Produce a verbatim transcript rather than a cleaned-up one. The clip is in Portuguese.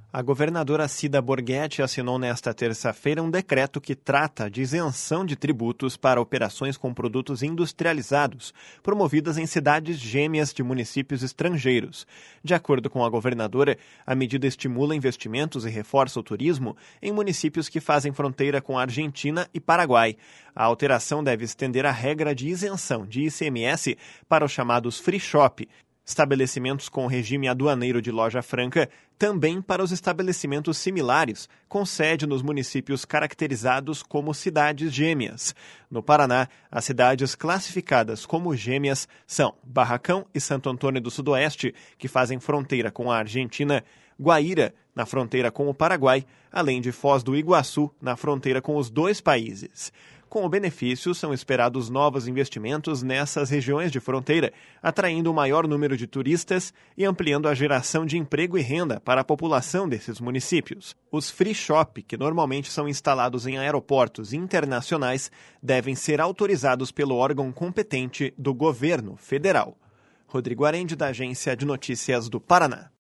A governadora Cida Borghetti assinou nesta terça-feira um decreto que trata de isenção de tributos para operações com produtos industrializados, promovidas em cidades gêmeas de municípios estrangeiros. De acordo com a governadora, a medida estimula investimentos e reforça o turismo em municípios que fazem fronteira com a Argentina e Paraguai. A alteração deve estender a regra de isenção de I C M S para os chamados free shop, estabelecimentos com regime aduaneiro de loja franca, também para os estabelecimentos similares, com sede nos municípios caracterizados como cidades gêmeas. No Paraná, as cidades classificadas como gêmeas são Barracão e Santo Antônio do Sudoeste, que fazem fronteira com a Argentina, Guaíra, na fronteira com o Paraguai, além de Foz do Iguaçu, na fronteira com os dois países. Com o benefício, são esperados novos investimentos nessas regiões de fronteira, atraindo o maior número de turistas e ampliando a geração de emprego e renda para a população desses municípios. Os free shop, que normalmente são instalados em aeroportos internacionais, devem ser autorizados pelo órgão competente do governo federal. Rodrigo Arende, da Agência de Notícias do Paraná.